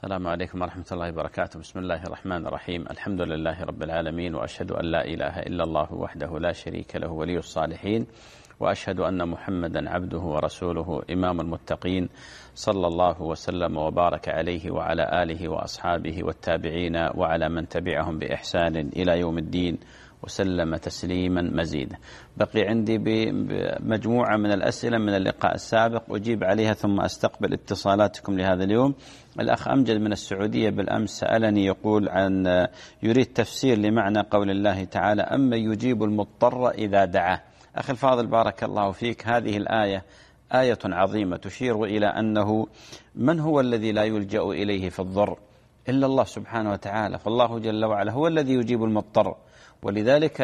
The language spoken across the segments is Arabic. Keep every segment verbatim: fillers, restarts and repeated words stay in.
السلام عليكم ورحمة الله وبركاته. بسم الله الرحمن الرحيم. الحمد لله رب العالمين، وأشهد أن لا إله إلا الله وحده لا شريك له ولي الصالحين، وأشهد أن محمدا عبده ورسوله إمام المتقين، صلى الله وسلم وبارك عليه وعلى آله وأصحابه والتابعين وعلى من تبعهم بإحسان إلى يوم الدين، وسلم تسليما مزيدا. بقي عندي بمجموعة من الأسئلة من اللقاء السابق أجيب عليها ثم أستقبل اتصالاتكم لهذا اليوم. الأخ أمجد من السعودية بالأمس سألني يقول عن يريد تفسير لمعنى قول الله تعالى: أما يجيب المضطر إذا دعاه. أخي الفاضل بارك الله فيك، هذه الآية آية عظيمة تشير إلى أنه من هو الذي لا يلجأ إليه في الضر إلا الله سبحانه وتعالى، فالله جل وعلا هو الذي يجيب المضطر. ولذلك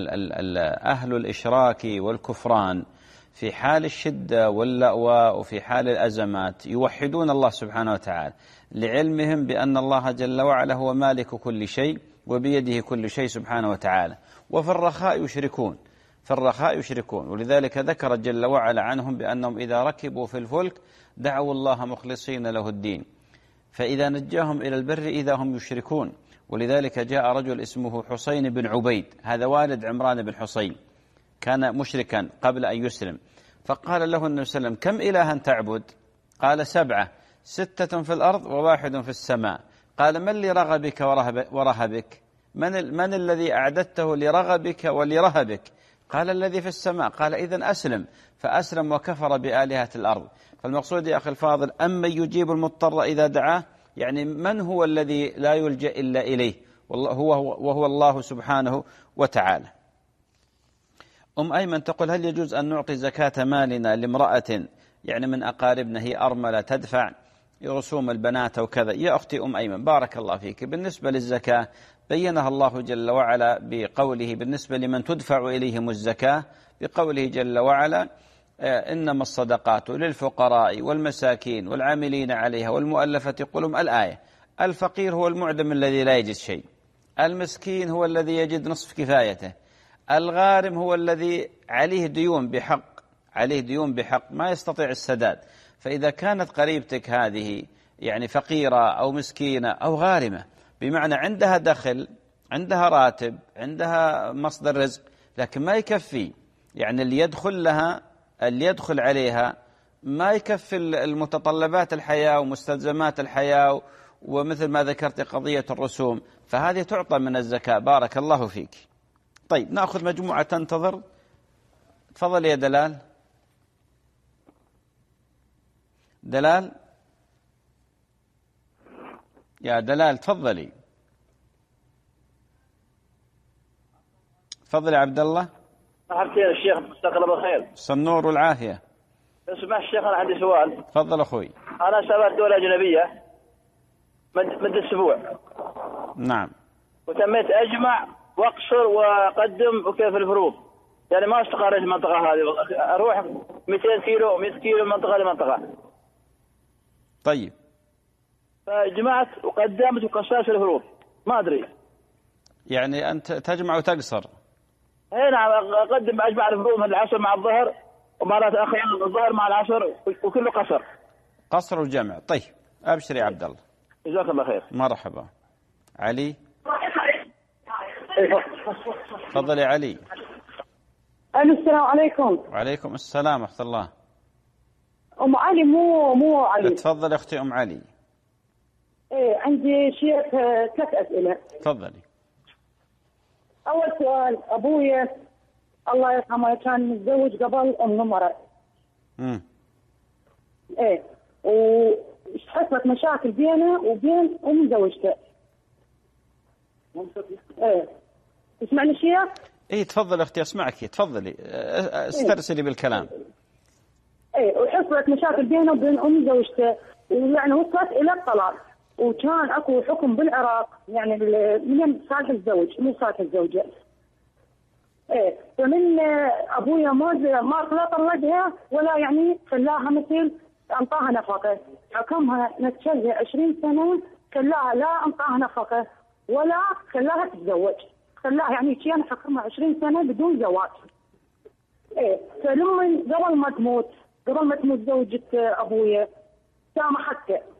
أهل الإشراك والكفران في حال الشدة واللأواء وفي حال الأزمات يوحدون الله سبحانه وتعالى، لعلمهم بأن الله جل وعلا هو مالك كل شيء وبيده كل شيء سبحانه وتعالى. وفي الرخاء يشركون في الرخاء يشركون ولذلك ذكر جل وعلا عنهم بأنهم إذا ركبوا في الفلك دعوا الله مخلصين له الدين، فإذا نجاهم إلى البر إذا هم يشركون. ولذلك جاء رجل اسمه حسين بن عبيد، هذا والد عمران بن حسين، كان مشركا قبل أن يسلم، فقال له النبي صلى الله عليه وسلم: كم إلها تعبد؟ قال: سبعة، ستة في الأرض وواحد في السماء. قال: من اللي رغبك ورهبك؟ من, من الذي أعددته لرغبك ولرهبك؟ قال: الذي في السماء. قال: إذن أسلم. فأسلم وكفر بآلهة الأرض. فالمقصود يا أخي الفاضل: أما يجيب المضطر إذا دعاه، يعني من هو الذي لا يلجأ إلا إليه، هو وهو الله سبحانه وتعالى. أم أيمن تقول: هل يجوز أن نعطي زكاة مالنا لامرأة يعني من أقاربنا هي أرملة تدفع رسوم البنات وكذا؟ يا أختي أم أيمن بارك الله فيك، بالنسبة للزكاة بينها الله جل وعلا بقوله بالنسبة لمن تدفع إليهم الزكاة، بقوله جل وعلا: إنما الصدقات للفقراء والمساكين والعاملين عليها والمؤلفة قلوبهم. الآية. الفقير هو المعدم الذي لا يجد شيء، المسكين هو الذي يجد نصف كفايته، الغارم هو الذي عليه ديون بحق عليه ديون بحق ما يستطيع السداد. فإذا كانت قريبتك هذه يعني فقيرة أو مسكينة أو غارمة، بمعنى عندها دخل، عندها راتب، عندها مصدر رزق، لكن ما يكفي، يعني اللي يدخل لها اللي يدخل عليها ما يكفي المتطلبات الحياة ومستلزمات الحياة، ومثل ما ذكرت قضية الرسوم، فهذه تعطى من الزكاة. بارك الله فيك. طيب نأخذ مجموعة تنتظر. تفضل يا دلال. دلال يا دلال تفضلي. تفضل يا عبد الله. مرحبتين الشيخ، مساك الله بالخير. النور والعافية. اسمع الشيخ، أنا عندي سؤال. تفضل أخوي. أنا سافرت دولة أجنبية مدة أسبوع. نعم. وتميت أجمع وأقصر وأقدم وكيف الفروض، يعني ما استقريت المنطقة هذه، أروح مئتين كيلو مئة كيلو منطقة لمنطقة. طيب. فجمعت وقدمت وقصرت الفروض، ما أدري. يعني أنت تجمع وتقصر؟ اي نعم، اقدم اجمع الفروض من العصر مع الظهر، ومرات اخيرا الظهر مع العصر، وكله قصر. قصر وجمع. طيب ابشر يا عبد الله. جزاك الله خير. مرحبا. علي. تفضل يا علي. السلام عليكم. وعليكم السلام ورحمة الله. ام علي مو مو علي. تفضل اختي ام علي. ايه عندي شيخ ثلاث اسئله. تفضلي. أول سؤال، أبويا الله يرحمه كان متزوج قبل أم مرض. امم إيه، وحصلت مشاكل بينه وبين أم زوجته. إيه، تسمعني شيخ؟ إيه تفضل أختي أسمعك. تفضلي استرسلي بالكلام. إيه، وحصلت مشاكل بينه وبين أم زوجته، ويعني وصلت إلى الطلاق، وكان اكو حكم بالعراق يعني من صالح الزوج مو صالح الزوجه. ايه، فمن ابويا ما ما لا طلقها ولا يعني خلاها مثل انطاها نفقه، حكمها نتشلها عشرين سنه، خلاها لا انطاها نفقه ولا خلاها تتزوج، خلاها يعني كان حكمها عشرين سنه بدون زواج. ايه، فلما قبل ما تموت قبل ما تموت زوجة ابويا سامحته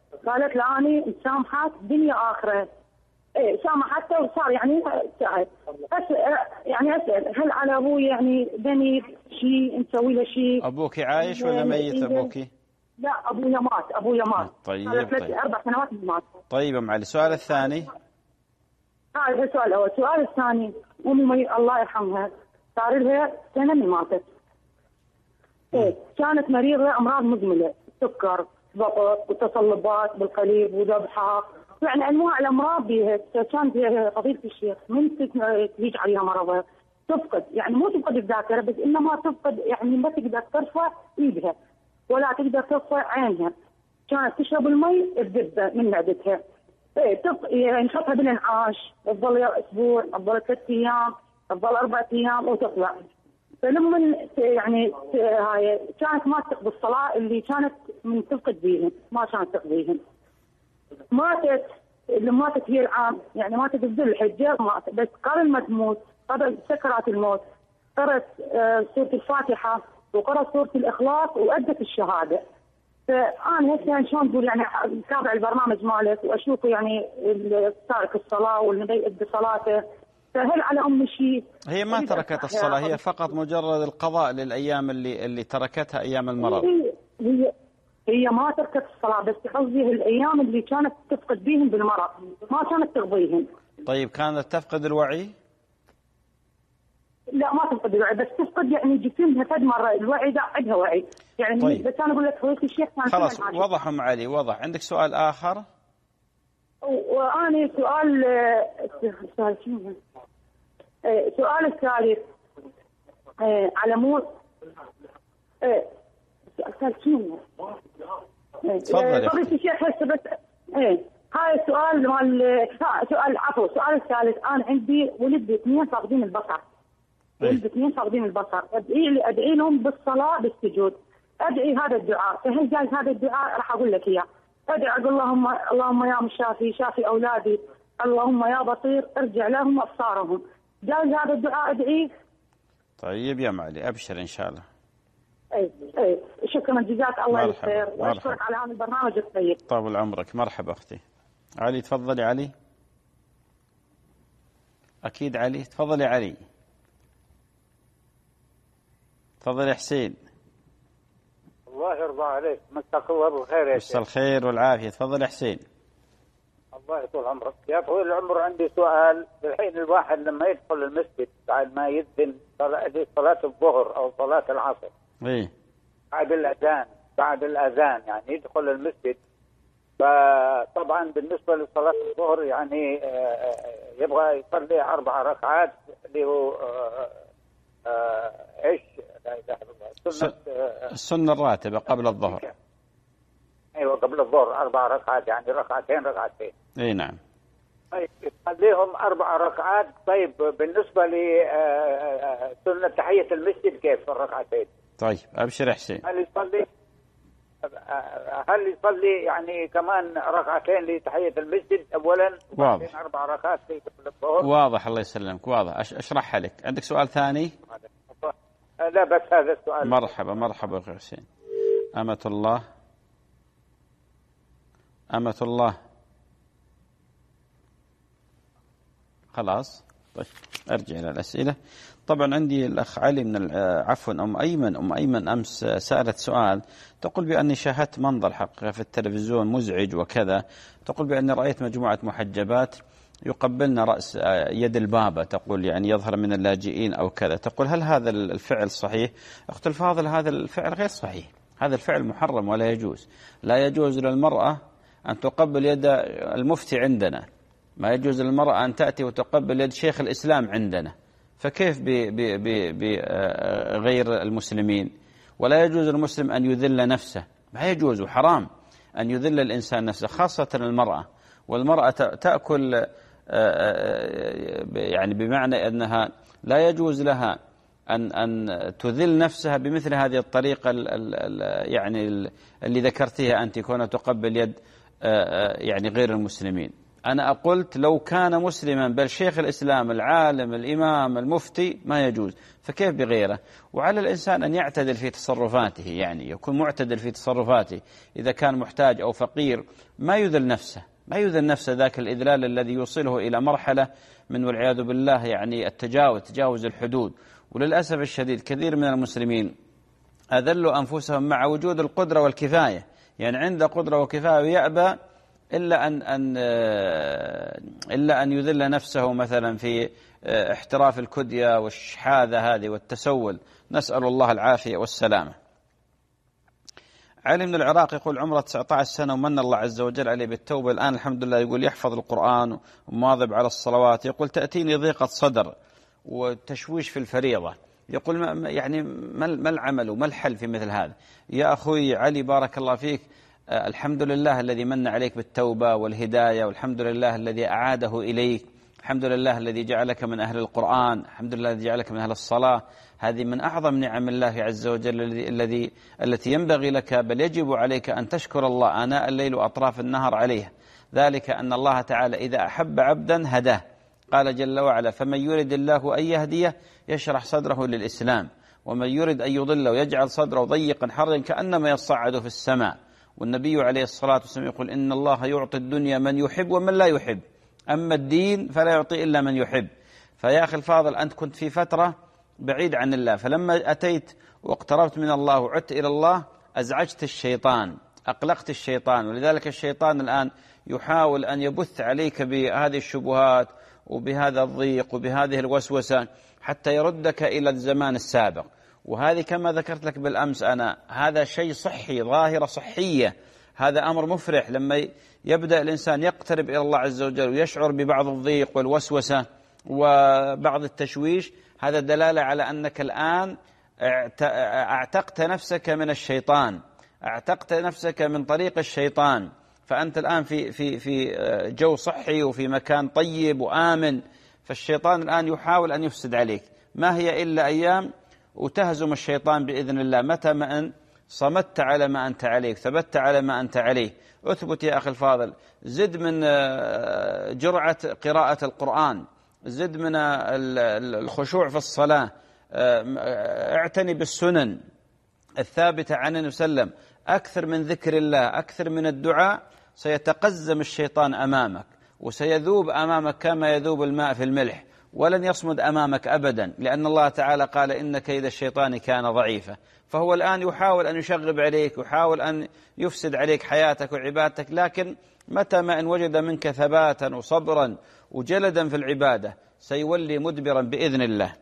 قالت له أنا مسامحك دنيا آخرة. إيه سامحته وصار يعني ساعد. أسأل يعني أسأل هل على أبوي يعني بني شيء نسوي له شيء؟ أبوك عايش ولا ميت أبوك؟ لا أبويا مات أبويا مات. طيب طيب أربع سنوات مات. طيب أم علي، السؤال الثاني. هذا السؤال الأول. السؤال الثاني أمي الله يرحمها صار لها سنة من ماتت. إيه كانت مريضة أمراض مزمنة، سكر، ضغط وتصلبات بالقلب وذبحة، يعني أنواع الأمراض بيها. كانت فضيلة الشيخ من تيجي عليها مرضها تفقد، يعني مو تفقد الذاكرة بس إنما تفقد يعني ما تقدر ترفع إيدها ولا تقدر ترفع عينها. كانت تشرب المي تذب من معدتها. إيه تف... يعني نحطها بالانعاش تظل أسبوع تظل ثلاث أيام تظل أربع أيام وتطلع. فلما يعني هاي كانت ما تقضي الصلاة اللي كانت من تفقد بيهم ما كانت تقضيهم. ماتت اللي ماتت هي العام يعني ماتت بذل الحجة ماتت، بس قبل ما تموت قبل سكرات الموت قرأت آه سورة الفاتحة وقرأت سورة الإخلاص وأدت الشهادة. فأنا هسه شلون تقول يعني أتابع البرنامج مالك وأشوفه يعني تارك الصلاة والنبي يؤدي صلاته، فهل على أم شيء؟ هي ما تركت الصلاة، هي فقط مجرد القضاء للأيام اللي اللي تركتها أيام المرض. هي هي, هي ما تركت الصلاة بس قصدي الأيام اللي كانت تفقد بيهم بالمرض ما كانت تقضيهم. طيب كانت تفقد الوعي؟ لا ما تفقد الوعي بس تفقد يعني جسمها فد مرة الوعي ده عندها وعي يعني. طيب. بس أنا أقول لك فضيلة الشيخ خلاص وضح أم علي وضح. عندك سؤال آخر؟ وأنا سؤال سؤال شنو؟ سؤال الثالث على مود سؤال شنو؟ تفضل. فضيلة الشيخ هسه بس ايه هاي السؤال مال سؤال عفوا السؤال الثالث. أنا عندي ولد اثنين فاقدين البصر. ولد اثنين فاقدين البصر أدعي أدعي لهم بالصلاة بالسجود. أدعي هذا الدعاء فهل جاي هذا الدعاء راح أقول لك إياه. أدعي أقول اللهم اللهم يا مشافي شافي أولادي اللهم يا بصير ارجع لهم أبصارهم. جاي هذا الدعاء أدعيه؟ طيب يا معلي أبشر إن شاء الله. أي أي شكرا جزاك الله الخير وأشكرك على هذا البرنامج الطيب. طول عمرك. مرحبا أختي علي. تفضلي علي. أكيد علي. تفضلي علي. تفضلي حسين. الله يرضى عليك. مساك الله بالخير يا شيخ. مساء الخير والعافية. تفضلي حسين. الله يطول عمرك. يا طويل العمر عندي سؤال. الحين الواحد لما يدخل المسجد بعد ما يذن صلاة الظهر أو صلاة العصر إيه بعد الأذان بعد الأذان يعني يدخل المسجد، فطبعا بالنسبة لصلاة الظهر يعني يبغى يصلي أربع ركعات اللي هو إيش لا إله إلا الله سنة السنة الراتبة قبل الظهر. ايوه قبل الظهر اربع ركعات يعني ركعتين ركعتين. اي نعم. طيب يصليهم اربع ركعات. طيب بالنسبه لسنه تحيه المسجد كيف الركعتين؟ طيب ابشر حسين. هل يصلي هل يصلي يعني كمان ركعتين لتحيه المسجد اولا وبعدين اربع ركعات في قبل الظهر؟ واضح الله يسلمك واضح. اشرحها لك. عندك سؤال ثاني؟ لا بس هذا السؤال. مرحبا مرحبا اخي حسين. أمة الله أمة الله. خلاص طيب أرجع إلى الأسئلة. طبعا عندي الأخ علي من عفوا أم أيمن أم أيمن أمس سألت سؤال تقول بأني شاهدت منظر حقيقة في التلفزيون مزعج وكذا. تقول بأني رأيت مجموعة محجبات يقبلن رأس يد البابا، تقول يعني يظهر من اللاجئين أو كذا. تقول هل هذا الفعل صحيح؟ أخت الفاضل هذا الفعل غير صحيح، هذا الفعل محرم ولا يجوز. لا يجوز للمرأة أن تقبل يد المفتي عندنا، ما يجوز للمرأة أن تأتي وتقبل يد شيخ الإسلام عندنا، فكيف بغير المسلمين؟ ولا يجوز للمسلم أن يذل نفسه، ما يجوز وحرام أن يذل الإنسان نفسه خاصة المرأة. والمرأة تأكل يعني بمعنى أنها لا يجوز لها أن أن تذل نفسها بمثل هذه الطريقة يعني اللي ذكرتيها أنت، كونها تقبل يد يعني غير المسلمين. أنا قلت لو كان مسلما بل شيخ الإسلام العالم الإمام المفتي ما يجوز، فكيف بغيره؟ وعلى الإنسان أن يعتدل في تصرفاته، يعني يكون معتدل في تصرفاته، إذا كان محتاج أو فقير ما يذل نفسه، ما يذل نفسه ذاك الإذلال الذي يوصله إلى مرحلة من والعياذ بالله يعني التجاوز، تجاوز الحدود. وللأسف الشديد كثير من المسلمين أذلوا أنفسهم مع وجود القدرة والكفاية، يعني عنده قدرة وكفاية ويأبى إلا أن أن إلا أن يذل نفسه مثلا في احتراف الكدية والشحاذة هذه والتسول، نسأل الله العافية والسلامة. علي من العراق يقول عمره تسعة عشر سنة ومن الله عز وجل عليه بالتوبة، الآن الحمد لله يقول يحفظ القرآن ومواظب على الصلوات، يقول تأتيني ضيقة صدر وتشويش في الفريضة، يقول ما يعني ما العمل وما الحل في مثل هذا؟ يا أخوي علي بارك الله فيك، الحمد لله الذي من عليك بالتوبة والهداية، والحمد لله الذي أعاده إليك، الحمد لله الذي جعلك من أهل القرآن، الحمد لله الذي جعلك من أهل الصلاة. هذه من أعظم نعم الله عز وجل الذي التي ينبغي لك بل يجب عليك أن تشكر الله آناء الليل وأطراف النهار عليها. ذلك أن الله تعالى إذا أحب عبدا هداه، قال جل وعلا فمن يرد الله أن يهديه يشرح صدره للإسلام، ومن يرد أن يضله يجعل صدره ضيقا حرجا كأنما يصعد في السماء. والنبي عليه الصلاة والسلام يقول إن الله يعطي الدنيا من يحب ومن لا يحب، أما الدين فلا يعطي إلا من يحب. فيا أخي الفاضل أنت كنت في فترة بعيد عن الله، فلما أتيت واقتربت من الله وعدت إلى الله أزعجت الشيطان، أقلقت الشيطان، ولذلك الشيطان الآن يحاول أن يبث عليك بهذه الشبهات وبهذا الضيق وبهذه الوسوسة حتى يردك إلى الزمان السابق. وهذه كما ذكرت لك بالأمس أنا، هذا شيء صحي، ظاهرة صحية، هذا أمر مفرح لما يبدأ الإنسان يقترب إلى الله عز وجل ويشعر ببعض الضيق والوسوسة وبعض التشويش، هذا دلالة على أنك الآن اعتقت نفسك من الشيطان، اعتقت نفسك من طريق الشيطان، فأنت الآن في في في جو صحي وفي مكان طيب وآمن. فالشيطان الآن يحاول أن يفسد عليك، ما هي إلا أيام وتهزم الشيطان بإذن الله متى ما أن صمت على ما أنت عليه، ثبت على ما أنت عليه. أثبت يا أخي الفاضل، زد من جرعة قراءة القرآن، زد من الخشوع في الصلاة، اعتني بالسنن الثابتة عن النبي صلى الله عليه وسلم، أكثر من ذكر الله، أكثر من الدعاء، سيتقزم الشيطان أمامك وسيذوب أمامك كما يذوب الماء في الملح، ولن يصمد أمامك أبدا، لأن الله تعالى قال إن كيد الشيطان كان ضعيفا. فهو الآن يحاول أن يشغب عليك، يحاول أن يفسد عليك حياتك وعبادتك، لكن متى ما إن وجد منك ثباتا وصبرا وجلدا في العبادة سيولي مدبرا بإذن الله.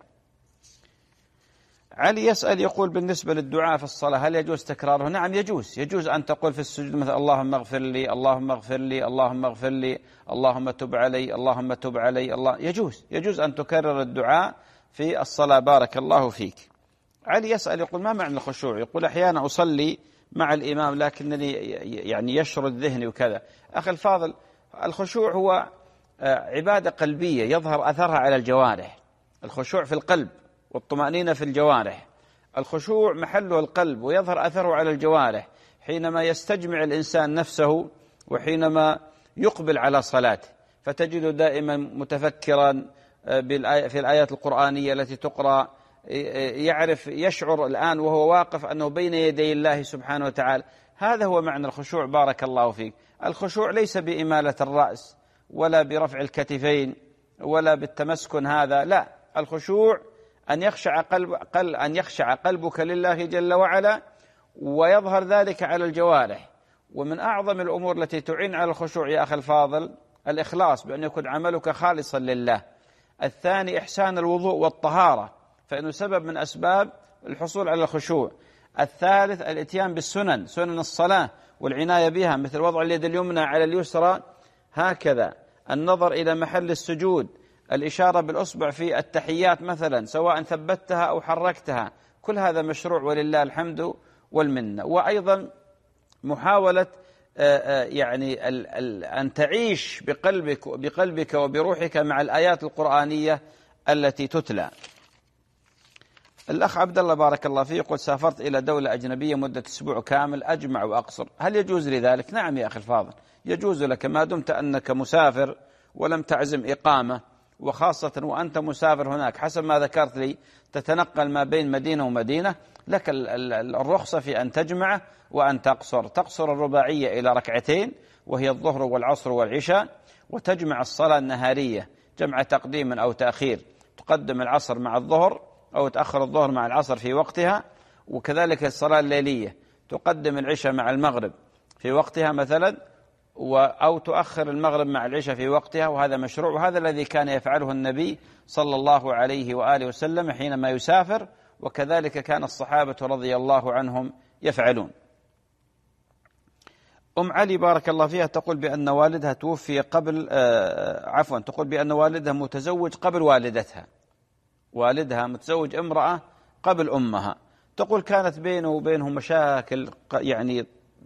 علي يسأل يقول بالنسبة للدعاء في الصلاة هل يجوز تكراره؟ نعم يجوز، يجوز أن تقول في السجود مثلا اللهم اغفر لي، اللهم اغفر لي، اللهم اغفر لي، اللهم تب علي، اللهم تب علي، الله يجوز، يجوز أن تكرر الدعاء في الصلاة بارك الله فيك. علي يسأل يقول ما معنى الخشوع؟ يقول أحيانا أصلي مع الإمام لكنني يعني يشرد ذهني وكذا. أخي الفاضل، الخشوع هو عبادة قلبية يظهر أثرها على الجوارح، الخشوع في القلب والطمأنينة في الجوارح. الخشوع محله القلب ويظهر أثره على الجوارح حينما يستجمع الإنسان نفسه وحينما يقبل على صلاته، فتجد دائما متفكرا في الآيات القرآنية التي تقرأ، يعرف يشعر الآن وهو واقف أنه بين يدي الله سبحانه وتعالى. هذا هو معنى الخشوع بارك الله فيك. الخشوع ليس بإمالة الرأس ولا برفع الكتفين ولا بالتمسكن، هذا لا. الخشوع أن يخشع قلب قل أن يخشع قلبك لله جل وعلا ويظهر ذلك على الجوارح. ومن أعظم الأمور التي تعين على الخشوع يا أخي الفاضل الإخلاص، بأن يكون عملك خالصا لله. الثاني إحسان الوضوء والطهارة، فإنه سبب من أسباب الحصول على الخشوع. الثالث الاتيان بالسنن، سنن الصلاة والعناية بها، مثل وضع اليد اليمنى على اليسرى هكذا، النظر إلى محل السجود، الإشارة بالأصبع في التحيات مثلا سواء ثبتها أو حركتها، كل هذا مشروع ولله الحمد والمنة. وأيضا محاولة يعني أن تعيش بقلبك بقلبك وبروحك مع الآيات القرآنية التي تتلى. الأخ عبد الله بارك الله فيه يقول سافرت إلى دولة أجنبية مدة أسبوع كامل أجمع وأقصر، هل يجوز لي ذلك؟ نعم يا أخي الفاضل يجوز لك ما دمت أنك مسافر ولم تعزم إقامة، وخاصة وأنت مسافر هناك حسب ما ذكرت لي تتنقل ما بين مدينة ومدينة، لك الرخصة في أن تجمع وأن تقصر. تقصر الرباعية إلى ركعتين وهي الظهر والعصر والعشاء، وتجمع الصلاة النهارية جمع تقديم أو تأخير، تقدم العصر مع الظهر أو تأخر الظهر مع العصر في وقتها. وكذلك الصلاة الليلية تقدم العشاء مع المغرب في وقتها مثلا، أو تؤخر المغرب مع العشاء في وقتها، وهذا مشروع، وهذا الذي كان يفعله النبي صلى الله عليه وآله وسلم حينما يسافر، وكذلك كان الصحابة رضي الله عنهم يفعلون. أم علي بارك الله فيها تقول بأن والدها توفي قبل آه عفوا تقول بأن والدها متزوج قبل والدتها، والدها متزوج امرأة قبل أمها. تقول كانت بينه وبينهم مشاكل يعني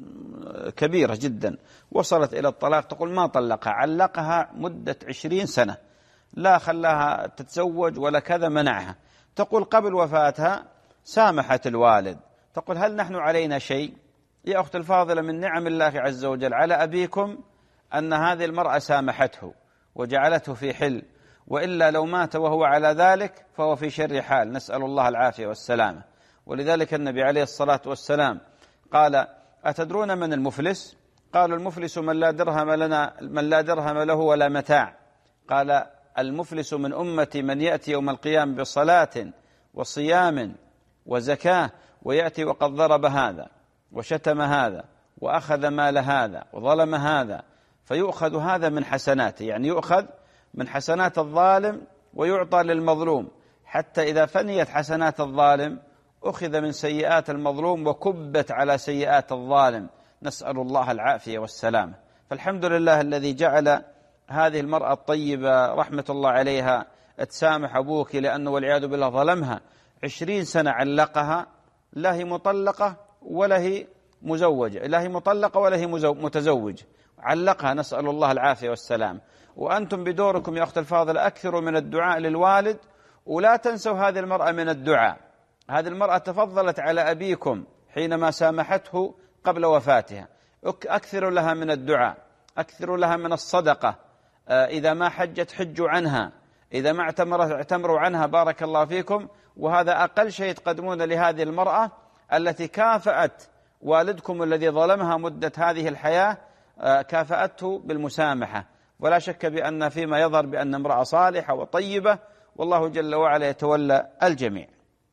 كبيرة جدا، وصلت إلى الطلاق. تقول ما طلقها، علقها مدة عشرين سنة، لا خلاها تتزوج ولا كذا، منعها. تقول قبل وفاتها سامحت الوالد. تقول هل نحن علينا شيء؟ يا أخت الفاضلة، من نعم الله عز وجل على أبيكم أن هذه المرأة سامحته وجعلته في حل، وإلا لو مات وهو على ذلك فهو في شر حال، نسأل الله العافية والسلامة. ولذلك النبي عليه الصلاة والسلام قال أتدرون من المفلس؟ قالوا المفلس من لا درهم لنا من لا درهم له ولا متاع. قال المفلس من أمتي من يأتي يوم القيامة بصلاة وصيام وزكاة ويأتي وقد ضرب هذا وشتم هذا وأخذ مال هذا وظلم هذا، فيؤخذ هذا من حسناته، يعني يؤخذ من حسنات الظالم ويعطى للمظلوم، حتى إذا فنيت حسنات الظالم أخذ من سيئات المظلوم وكبت على سيئات الظالم، نسأل الله العافية والسلامة. فالحمد لله الذي جعل هذه المرأة الطيبة رحمة الله عليها تسامح أبوك، لأنه والعياذ بالله ظلمها عشرين سنة، علقها، لا هي مطلقة ولا هي مزوجة، لا هي مطلقة ولا هي متزوجة، علقها، نسأل الله العافية والسلام. وأنتم بدوركم يا أخت الفاضل أكثروا من الدعاء للوالد، ولا تنسوا هذه المرأة من الدعاء. هذه المرأة تفضلت على أبيكم حينما سامحته قبل وفاتها، أكثروا لها من الدعاء، أكثروا لها من الصدقة، إذا ما حجت حجوا عنها، إذا ما اعتمرت اعتمروا عنها، بارك الله فيكم. وهذا أقل شيء تقدمون لهذه المرأة التي كافأت والدكم الذي ظلمها مدة هذه الحياة، كافأته بالمسامحة، ولا شك بأن فيما يظهر بأن امرأة صالحة وطيبة، والله جل وعلا يتولى الجميع.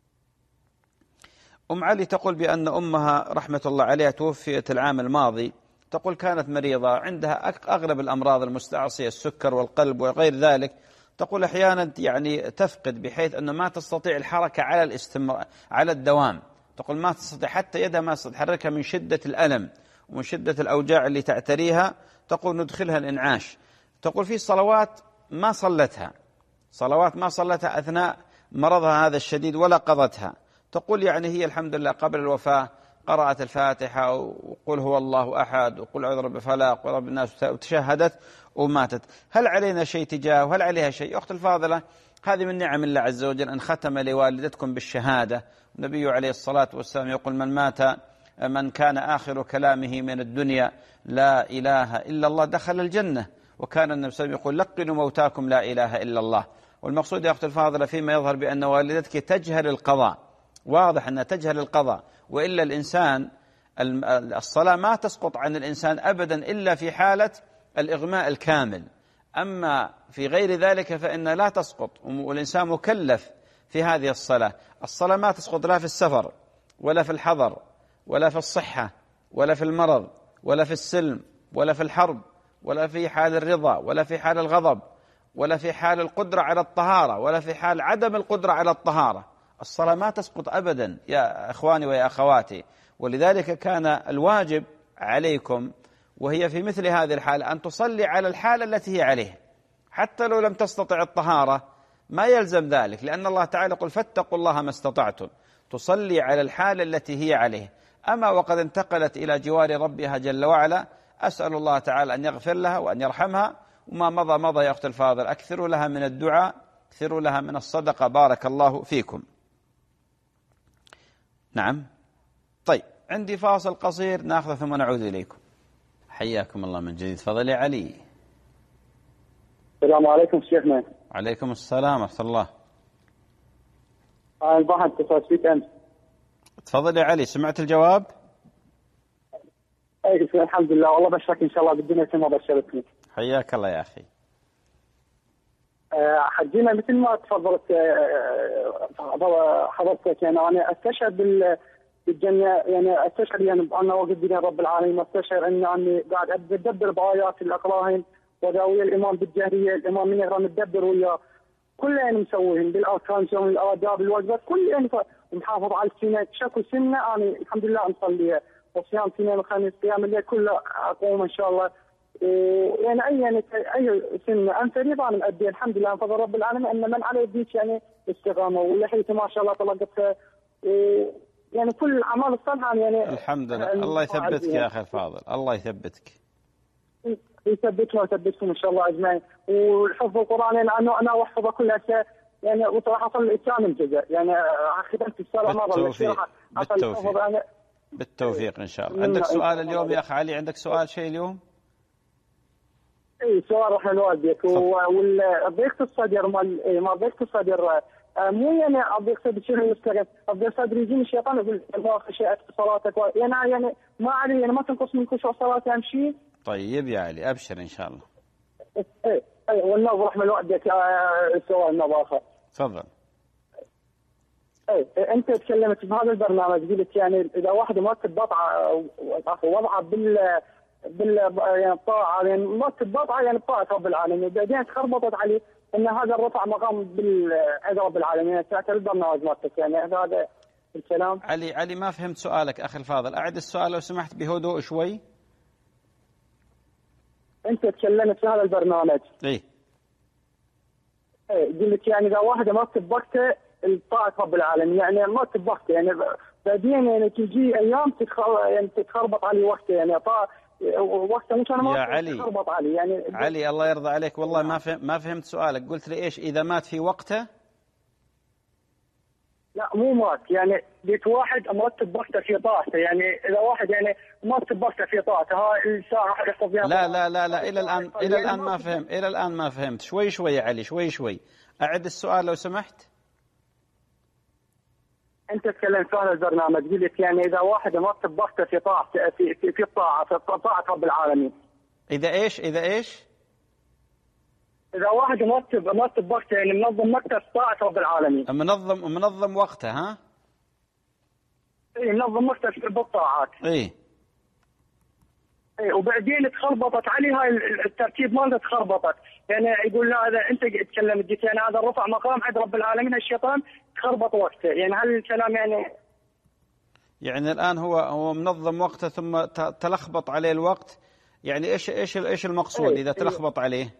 أم علي تقول بأن أمها رحمة الله عليها توفيت العام الماضي. تقول كانت مريضة، عندها أغلب الأمراض المستعصية، السكر والقلب وغير ذلك. تقول أحيانا يعني تفقد بحيث أنه ما تستطيع الحركة على الاستمرار على الدوام. تقول ما تستطيع حتى يدها ما تتحركها من شدة الألم ومن شدة الأوجاع اللي تعتريها. تقول ندخلها الإنعاش. تقول في صلوات ما صلتها، صلوات ما صلتها أثناء مرضها هذا الشديد ولا قضتها. تقول يعني هي الحمد لله قبل الوفاة قرأت الفاتحة وقل هو الله أحد وقل أعوذ برب الفلق ورب الناس وتشهدت وماتت. هل علينا شيء تجاه وهل عليها شيء؟ أخت الفاضلة، هذه من نعم الله عز وجل أن ختم لوالدتكم بالشهادة. النبي عليه الصلاة والسلام يقول من مات من كان آخر كلامه من الدنيا لا إله إلا الله دخل الجنة. وكان النبي صلى الله عليه وسلم يقول لقنوا موتاكم لا إله إلا الله. والمقصود يا أخت الفاضلة فيما يظهر بأن والدتك تجهل القضاء، واضح أنها تجهل القضاء، وإلا الإنسان الصلاة ما تسقط عن الإنسان أبدا إلا في حالة الإغماء الكامل، أما في غير ذلك فإن لا تسقط، والإنسان مكلف في هذه الصلاة. الصلاة ما تسقط لا في السفر ولا في الحضر ولا في الصحة ولا في المرض ولا في السلم ولا في الحرب ولا في حال الرضا ولا في حال الغضب ولا في حال القدرة على الطهارة ولا في حال عدم القدرة على الطهارة. الصلاة ما تسقط أبدا يا أخواني ويا أخواتي. ولذلك كان الواجب عليكم وهي في مثل هذه الحالة أن تصلي على الحالة التي هي عليه، حتى لو لم تستطع الطهارة ما يلزم ذلك، لأن الله تعالى يقول فاتقوا الله ما استطعتم، تصلي على الحالة التي هي عليه. أما وقد انتقلت إلى جوار ربها جل وعلا، أسأل الله تعالى أن يغفر لها وأن يرحمها، وما مضى مضى يا أخت الفاضل. أكثروا لها من الدعاء، أكثروا لها من الصدقة، بارك الله فيكم. نعم، طيب عندي فاصل قصير ناخذه ثم نعود إليكم. حياكم الله من جديد. تفضل يا علي. السلام عليكم شيخنا. عليكم السلام ورحمة الله. أنا البحث اتصلت فيك أنت. تفضل يا علي، سمعت الجواب؟ أي الحمد لله، والله بشرك إن شاء الله بالدنيا كما بشرتني. حياك الله يا أخي. أه حجينا مثل ما تفضلت أه حضرتك، يعني أنا أستشهد بالجنة، يعني أستشهد يعني أنا وقت بين رب العالمين، أستشهد أني أني قاعد أتدبر بآيات الأقراهن وداوية الإمام بالجهرية، الإمام من يقرأ متدبر وياه كله يعني مسويهم بالأركان، مسويهم الآداب الواجبات كل يعني محافظ على السنة، شكل سنة أنا الحمد لله مصليها، وصيام سنة وخميس قيام الليل كله أقوم إن شاء الله، ويعني أي يعني أي سنة أنا فريضة أنا مأدي الحمد لله بفضل رب العالمين، أن من عليه يديك يعني استقامة ولحيته ما شاء الله طلقتها، يعني كل الأعمال الصالحة يعني الحمد لله. الله يثبتك يا أخي الفاضل، الله يثبتك. يثبتنا ويثبتكم ان شاء الله اجمعين. وحفظ القران يعني انا انا واحفظه كلها يعني، وصراحه صار الاتيان الجزء يعني خدمت السنه مره بالتوفيق بالتوفيق بالتوفيق ان شاء الله. عندك سؤال اليوم يا اخي علي؟ عندك سؤال شيء اليوم؟ اي سؤال راح لوالديك. والضيق الصدر مال ما ضيق الصدر مو يعني الضيق الصدر شنو يستغل الضيق الصدر يجيني الشيطان يقول ما خشيت صلاتك يعني يعني ما علي يعني ما تنقص من خشوع صلاتي امشي. طيب يا علي ابشر ان شاء الله. اي اي والنظر رحمه الوالدك سؤال نظر اخر. تفضل. اي انت تكلمت بهذا البرنامج قلت يعني اذا واحد مرتب بطعه وضعه بال بال يعني الطاعه يعني مرتب بطعه يعني بطاعه رب العالمين، بعدين تخربطت عليه ان هذا الرفع مقام بالعز رب العالمين، تعتبر البرنامج مالتك يعني هذا الكلام. علي علي ما فهمت سؤالك اخي الفاضل، اعد السؤال لو سمحت بهدوء شوي. انت تكلمت في هذا البرنامج. ايه ايه قلت يعني اذا واحد مرتب وقته الطاعه رب العالمين يعني مرتب وقته يعني بعدين يعني تجي ايام يعني تتخربط عليه وقته يعني طاعه وقته مش انا يا علي تخربط عليه يعني. علي الله يرضى عليك والله ما فهم ما فهمت سؤالك. قلت لي ايش اذا مات في وقته؟ لا مو مات يعني قلت واحد مرتب وقته في طاعته يعني اذا واحد يعني مرتب وقته في طاعته هاي الساعه يحفظ فيها. لا لا لا لا الى الان الى الان ما فهم الى الان ما فهمت. شوي شوي يا علي شوي شوي. اعد السؤال لو سمحت. انت تكلمت في هذا البرنامج قلت يعني اذا واحد مرتب وقته في طاعه في في, في الطاعه في طاعه رب العالمين. اذا ايش اذا ايش؟ اذا واحد مرتب مرتب وقته يعني منظم وقته في طاعه رب العالمين. منظم منظم وقته ها؟ اي منظم وقته في بالطاعات. اي اي وبعدين تخربطت عليه هاي الترتيب مالته تخربطت يعني يقول لا هذا انت تكلمت قلت يعني هذا رفع مقام عند رب العالمين الشيطان تخربط وقته يعني هل الكلام يعني يعني الان هو هو منظم وقته ثم تلخبط عليه الوقت يعني ايش ايش ايش المقصود اذا تلخبط عليه؟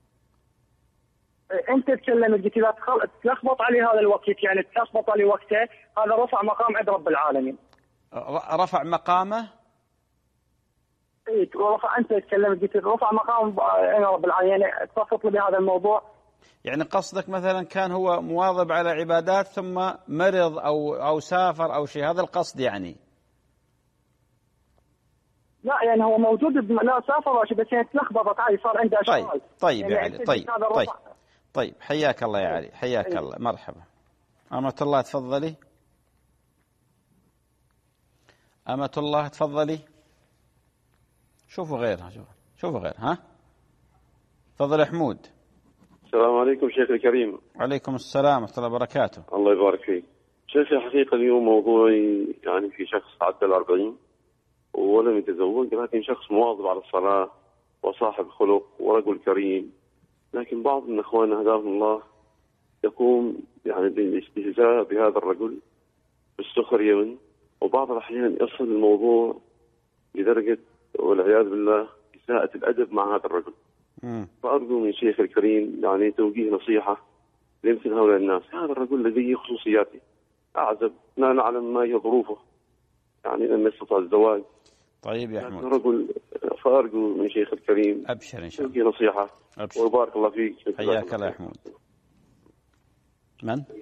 انت تكلمت قلت اذا تلخبط عليه هذا الوقت يعني تلخبط عليه وقته هذا رفع مقام عند رب العالمين. رفع مقامه؟ اي رفع انت تكلمت قلت رفع مقام عند رب العالمين يعني تفصل لي بهذا الموضوع. يعني قصدك مثلا كان هو مواظب على عبادات ثم مرض او او سافر او شيء، هذا القصد يعني؟ لا يعني هو موجود لا سافر شيء بس يعني تلخبطت علي صار عنده اشكال. طيب طيب يعني يا علي طيب طيب طيب حياك الله يا علي حياك أيه. الله مرحبا. أمة الله تفضلي. أمة الله تفضلي. شوفوا غيرها شوفوا شوفوا غير ها. تفضل يا حمود. السلام عليكم شيخ الكريم. وعليكم السلام ورحمة الله وبركاته. الله يبارك فيك. شيخي حقيقة اليوم موضوعي يعني في شخص عدى الأربعين ولم يتزوج لكن شخص مواظب على الصلاة وصاحب خلق ورجل كريم، لكن بعض من اخواننا هداهم الله يقوم يعني بالاستهزاء بهذا الرجل بالسخرية منه، وبعض الاحيان يصل الموضوع لدرجة والعياذ بالله إساءة الادب مع هذا الرجل. م. فارجو من شيخ الكريم يعني توجيه نصيحة لمثل هؤلاء الناس. هذا الرجل لديه خصوصياته اعزب لا نعلم ما هي ظروفه يعني لم يستطع الزواج. طيب يا حمود. رجل فارجو من شيخ الكريم ابشر ان شاء الله. توجيه نصيحة. أبشر. وبارك الله فيك. حياك الله يا حمود. من؟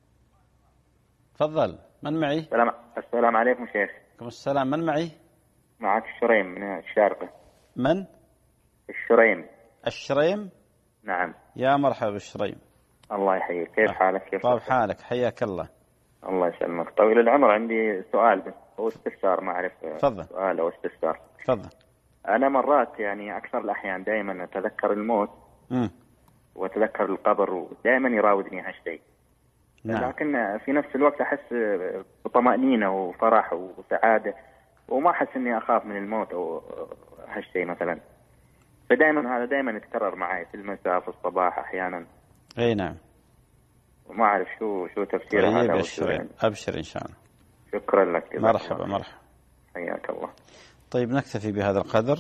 تفضل. من معي؟ السلام السلام عليكم شيخ. عليكم السلام. من معي؟ معك الشريم من الشارقة. من؟ الشريم. الشريم؟ نعم. يا مرحبا بالشريم. الله يحييك، كيف حالك؟ كيف طيب حالك؟ حياك الله. الله يسلمك. طويل العمر، عندي سؤال بس هو استفسار، ما أعرف. تفضل. سؤال أو استفسار. تفضل. أنا مرات يعني أكثر الأحيان دائما أتذكر الموت م. وأتذكر القبر، ودائما يراودني هالشيء. نعم. لكن في نفس الوقت أحس بطمأنينة وفرح وسعادة، وما أحس إني أخاف من الموت أو هالشيء مثلا. فدائما هذا دائما يتكرر معي في المساء في الصباح أحيانا. أي نعم. وما أعرف شو شو تفسير طيب هذا. أبشر أبشر إن شاء الله. شكرا لك. مرحبا الله. مرحبا. حياك الله. طيب نكتفي بهذا القدر.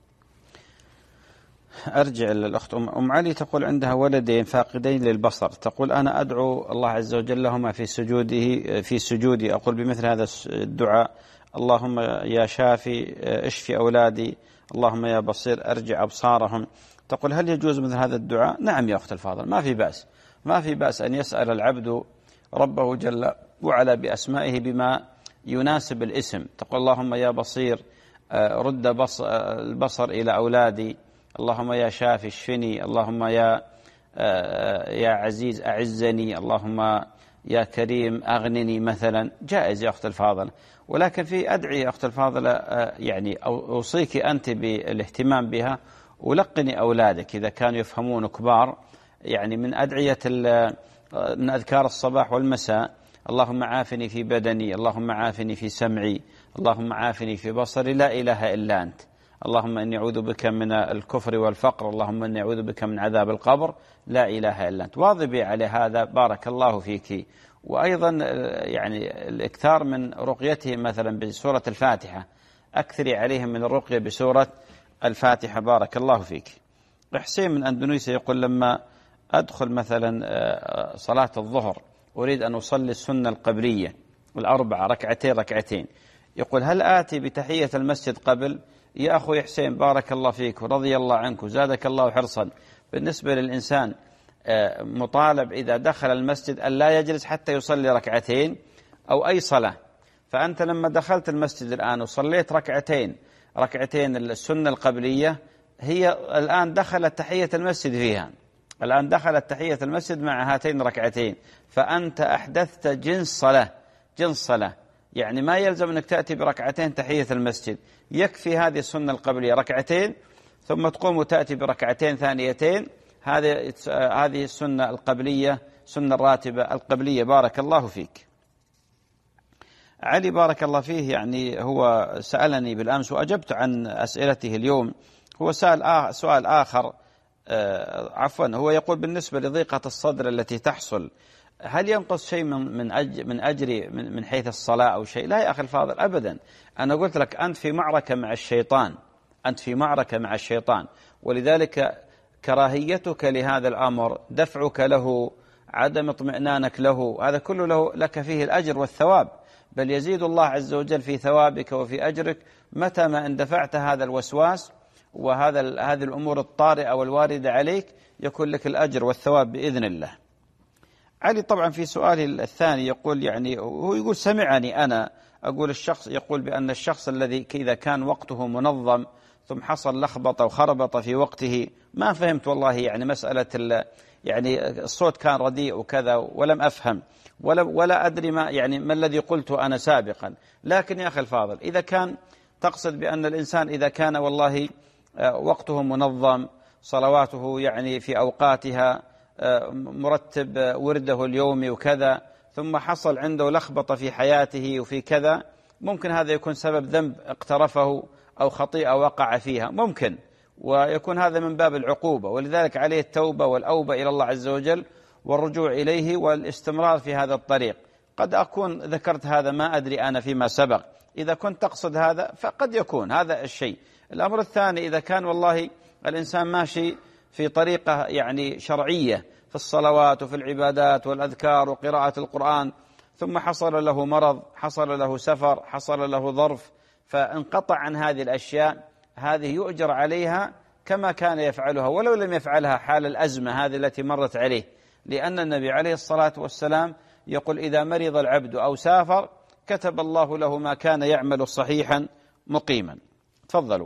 أرجع للأخت أم علي، تقول عندها ولدين فاقدين للبصر، تقول أنا أدعو الله عز وجل لهما في سجوده في سجودي، أقول بمثل هذا الدعاء: اللهم يا شافي اشفي أولادي، اللهم يا بصير أرجع أبصارهم. تقول هل يجوز مثل هذا الدعاء؟ نعم يا أخت الفاضل، ما في بأس، ما في بأس أن يسأل العبد ربه جل وعلا بأسمائه بما يناسب الاسم. تقول اللهم يا بصير رد البصر إلى أولادي، اللهم يا شافي اشفني، اللهم يا يا عزيز أعزني، اللهم يا كريم أغنني مثلا. جائز يا أخت الفاضل، ولكن في أدعية يا أخت الفاضلة يعني أوصيك أنت بالاهتمام بها، ولقني أولادك إذا كانوا يفهمون كبار، يعني من أدعية من أذكار الصباح والمساء: اللهم عافني في بدني، اللهم عافني في سمعي، اللهم عافني في بصري، لا إله إلا أنت، اللهم إني أعوذ بك من الكفر والفقر، اللهم إني أعوذ بك من عذاب القبر، لا إله إلا أنت. واظبي على هذا بارك الله فيك. وأيضا يعني الإكثار من رقيتهم مثلا بسورة الفاتحة، أكثري عليهم من الرقية بسورة الفاتحة بارك الله فيك. حسين من أندونيسيا يقول لما أدخل مثلا صلاة الظهر أريد أن أصلي السنة القبلية الأربعة ركعتين ركعتين، يقول هل آتي بتحية المسجد قبل؟ يا أخوي حسين بارك الله فيك ورضي الله عنك وزادك الله حرصا، بالنسبة للإنسان مطالب إذا دخل المسجد أن لا يجلس حتى يصلي ركعتين أو أي صلاة. فأنت لما دخلت المسجد الآن وصليت ركعتين ركعتين السنة القبلية، هي الآن دخلت تحية المسجد فيها، الآن دخلت تحية المسجد مع هاتين ركعتين، فأنت أحدثت جنس صلاة جنس صلاة. يعني ما يلزم أنك تأتي بركعتين تحية المسجد، يكفي هذه السنة القبلية ركعتين، ثم تقوم وتأتي بركعتين ثانيتين، هذه هذه السنة القبلية، سنة الراتبة القبلية بارك الله فيك. علي بارك الله فيه يعني هو سألني بالأمس وأجبت عن أسئلته اليوم. هو سأل آه سؤال آخر آه عفوا هو يقول بالنسبة لضيقة الصدر التي تحصل، هل ينقص شيء من من أجر من أجري من, من حيث الصلاة أو شيء؟ لا يا أخي الفاضل أبدا. أنا قلت لك أنت في معركة مع الشيطان، أنت في معركة مع الشيطان، ولذلك كراهيتك لهذا الأمر، دفعك له، عدم اطمئنانك له، هذا كله له لك فيه الأجر والثواب، بل يزيد الله عز وجل في ثوابك وفي أجرك متى ما اندفعت هذا الوسواس وهذا هذه الأمور الطارئة والواردة عليك، يكون لك الأجر والثواب بإذن الله. علي طبعا في سؤالي الثاني يقول يعني هو يقول سمعني أنا أقول الشخص يقول بأن الشخص الذي إذا كان وقته منظم ثم حصل لخبطة وخربطة في وقته، ما فهمت والله يعني مسألة يعني الصوت كان رديء وكذا ولم أفهم ولا ولا أدري ما يعني ما الذي قلته أنا سابقا. لكن يا أخي الفاضل إذا كان تقصد بأن الإنسان إذا كان والله وقته منظم، صلواته يعني في أوقاتها، مرتب ورده اليومي وكذا، ثم حصل عنده لخبطة في حياته وفي كذا، ممكن هذا يكون سبب ذنب اقترفه أو خطيئة وقع فيها، ممكن، ويكون هذا من باب العقوبة، ولذلك عليه التوبة والأوبة إلى الله عز وجل والرجوع إليه والاستمرار في هذا الطريق. قد أكون ذكرت هذا ما أدري أنا فيما سبق، إذا كنت تقصد هذا فقد يكون هذا الشيء. الأمر الثاني إذا كان والله الإنسان ماشي في طريقة يعني شرعية في الصلوات وفي العبادات والأذكار وقراءة القرآن، ثم حصل له مرض، حصل له سفر، حصل له ظرف، فانقطع عن هذه الأشياء، هذه يؤجر عليها كما كان يفعلها ولو لم يفعلها حال الأزمة هذه التي مرت عليه، لأن النبي عليه الصلاة والسلام يقول إذا مرض العبد أو سافر كتب الله له ما كان يعمل صحيحا مقيما. تفضلوا.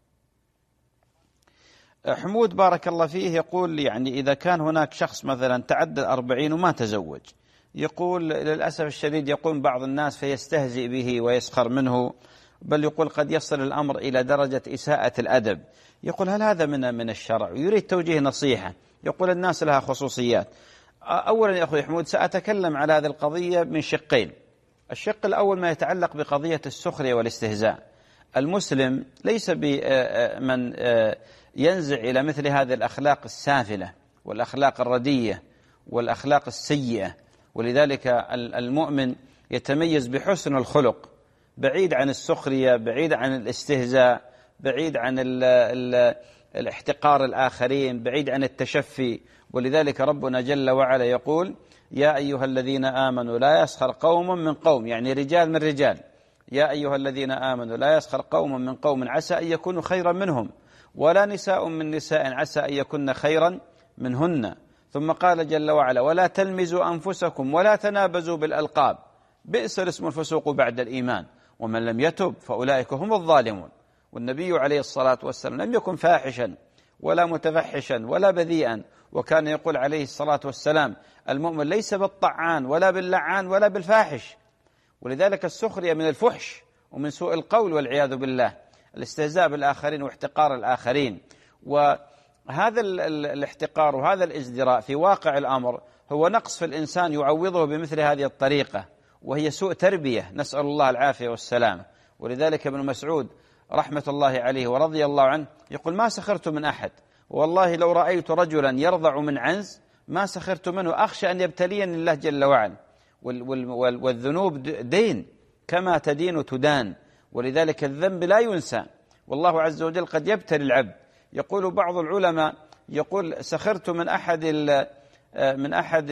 حمود بارك الله فيه يقول يعني إذا كان هناك شخص مثلا تعدى الأربعين وما تزوج، يقول للأسف الشديد يقوم بعض الناس فيستهزئ به ويسخر منه، بل يقول قد يصل الأمر إلى درجة إساءة الأدب. يقول هل هذا من من الشرع؟ ويريد توجيه نصيحة. يقول الناس لها خصوصيات. أولا يا أخوي حمود سأتكلم على هذه القضية من شقين. الشق الأول ما يتعلق بقضية السخرية والاستهزاء. المسلم ليس بمن ينزع إلى مثل هذه الأخلاق السافلة والأخلاق الردية والأخلاق السيئة، ولذلك المؤمن يتميز بحسن الخلق، بعيد عن السخرية، بعيد عن الاستهزاء، بعيد عن ال ال الاحتقار الآخرين، بعيد عن التشفي. ولذلك ربنا جل وعلا يقول يا أيها الذين آمنوا لا يسخر قوم من قوم، يعني رجال من رجال. يا أيها الذين آمنوا لا يسخر قوم من قوم عسى أن يكونوا خيرا منهم ولا نساء من نساء عسى أن يكون خيرا منهن. ثم قال جل وعلا ولا تلمزوا أنفسكم ولا تنابزوا بالألقاب بئس الاسم الفسوق بعد الإيمان ومن لم يتب فأولئك هم الظالمون. والنبي عليه الصلاة والسلام لم يكن فاحشا ولا متفحشا ولا بذيئا، وكان يقول عليه الصلاة والسلام المؤمن ليس بالطعان ولا باللعان ولا بالفاحش. ولذلك السخرية من الفحش ومن سوء القول والعياذ بالله، الاستهزاء بالآخرين واحتقار الآخرين. وهذا الاحتقار وهذا الازدراء في واقع الأمر هو نقص في الإنسان يعوضه بمثل هذه الطريقة، وهي سوء تربية، نسأل الله العافية والسلامة. ولذلك ابن مسعود رحمة الله عليه ورضي الله عنه يقول ما سخرت من أحد، والله لو رأيت رجلا يرضع من عنز ما سخرت منه، أخشى أن يبتليني الله جل وعلا. والذنوب دين كما تدين تدان، ولذلك الذنب لا ينسى، والله عز وجل قد يبتلي العبد. يقول بعض العلماء يقول سخرت من أحد من أحد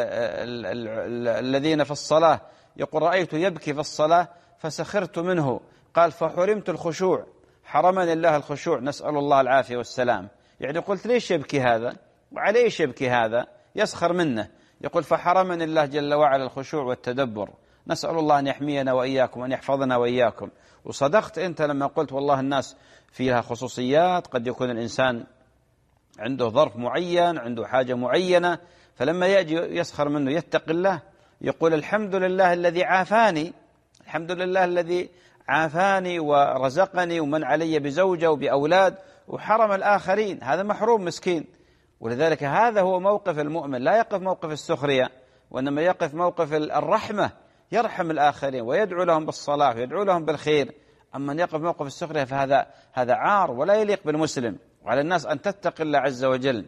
الذين في الصلاة، يقول رأيت يبكي في الصلاة فسخرت منه، قال فحرمت الخشوع، حرمني الله الخشوع، نسأل الله العافية والسلام. يعني قلت ليش يبكي هذا وعليه ايش يبكي هذا، يسخر منه. يقول فحرمني الله جل وعلا الخشوع والتدبر، نسأل الله أن يحمينا وإياكم وأن يحفظنا وإياكم. وصدقت أنت لما قلت والله الناس فيها خصوصيات، قد يكون الإنسان عنده ظرف معين، عنده حاجة معينة، فلما يأتي يسخر منه يتق الله، يقول الحمد لله الذي عافاني، الحمد لله الذي عافاني ورزقني ومن علي بزوجة وبأولاد وحرم الآخرين، هذا محروم مسكين. ولذلك هذا هو موقف المؤمن، لا يقف موقف السخرية، وإنما يقف موقف الرحمة، يرحم الآخرين ويدعو لهم بالصلاح ويدعو لهم بالخير. أما أن يقف موقف السخرية فهذا هذا عار ولا يليق بالمسلم. وعلى الناس أن تتقي الله عز وجل،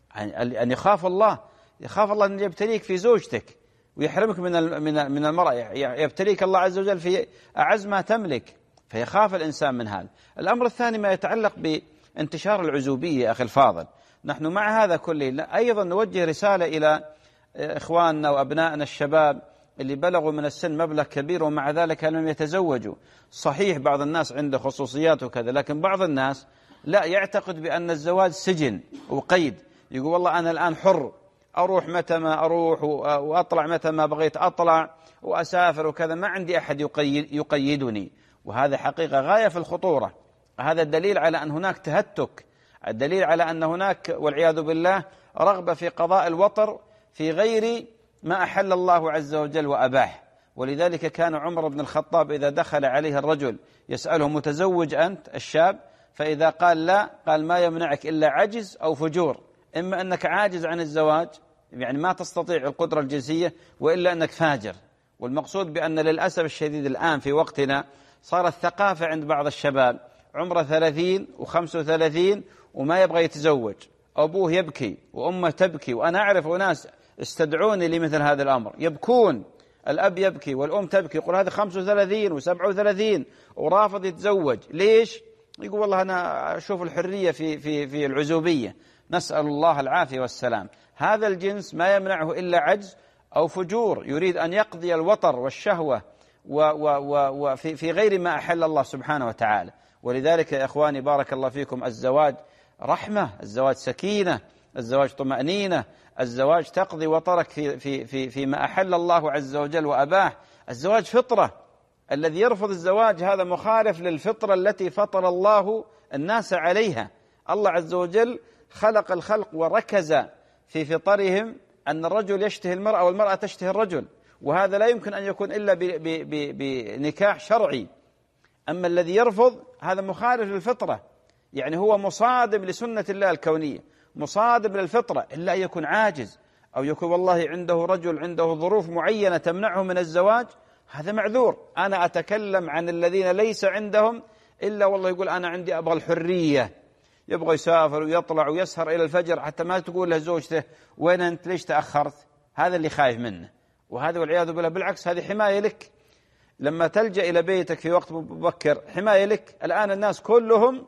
أن يخاف الله، يخاف الله أن يبتليك في زوجتك ويحرمك من من المرأة، يبتليك الله عز وجل في أعز ما تملك، فيخاف الإنسان من هذا. الأمر الثاني ما يتعلق بانتشار العزوبية. أخي الفاضل، نحن مع هذا كله أيضا نوجه رسالة إلى إخواننا وأبنائنا الشباب اللي بلغوا من السن مبلغ كبير ومع ذلك لم يتزوجوا. صحيح بعض الناس عنده خصوصيات وكذا، لكن بعض الناس لا يعتقد بأن الزواج سجن وقيد، يقول والله أنا الآن حر، أروح متى ما أروح وأطلع متى ما بغيت أطلع وأسافر وكذا، ما عندي أحد يقيد يقيدني. وهذا حقيقة غاية في الخطورة. هذا الدليل على أن هناك تهتك، الدليل على أن هناك والعياذ بالله رغبة في قضاء الوطر في غير ما أحل الله عز وجل وأباح. ولذلك كان عمر بن الخطاب إذا دخل عليه الرجل يسأله متزوج أنت الشاب، فإذا قال لا قال ما يمنعك إلا عجز أو فجور، إما أنك عاجز عن الزواج يعني ما تستطيع القدرة الجنسية، وإلا أنك فاجر. والمقصود بأن للأسف الشديد الآن في وقتنا صارت ثقافة عند بعض الشباب عمره ثلاثين وخمسة وثلاثين وما يبغى يتزوج، أبوه يبكي وأمه تبكي، وأنا أعرف أناس استدعوني لمثل هذا الأمر، يبكون، الأب يبكي والأم تبكي، يقول هذا خمسة وثلاثين وسبعة وثلاثين ورافض يتزوج، ليش؟ يقول والله أنا أشوف الحرية في في في العزوبية، نسأل الله العافية والسلام. هذا الجنس ما يمنعه إلا عجز أو فجور، يريد أن يقضي الوطر والشهوة وفي في غير ما أحل الله سبحانه وتعالى. ولذلك يا إخواني بارك الله فيكم، الزواج رحمة، الزواج سكينة، الزواج طمأنينة، الزواج تقضي وطرك في في في فيما أحل الله عز وجل وأباح، الزواج فطرة، الذي يرفض الزواج هذا مخالف للفطرة التي فطر الله الناس عليها. الله عز وجل خلق الخلق وركز في فطرهم أن الرجل يشتهي المرأة والمرأة تشتهي الرجل، وهذا لا يمكن أن يكون إلا بنكاح شرعي. أما الذي يرفض هذا مخالف للفطرة، يعني هو مصادم لسنة الله الكونية، مصادم للفطرة، إلا أن يكون عاجز أو يكون والله عنده رجل عنده ظروف معينة تمنعه من الزواج، هذا معذور. أنا أتكلم عن الذين ليس عندهم إلا والله يقول أنا عندي أبغى الحرية، يبغى يسافر ويطلع ويسهر إلى الفجر حتى ما تقول له زوجته وين أنت ليش تأخرت. هذا اللي خايف منه، وهذا والعياذ بالله بالعكس هذه حماية لك. لما تلجأ إلى بيتك في وقت مبكر حماية لك. الآن الناس كلهم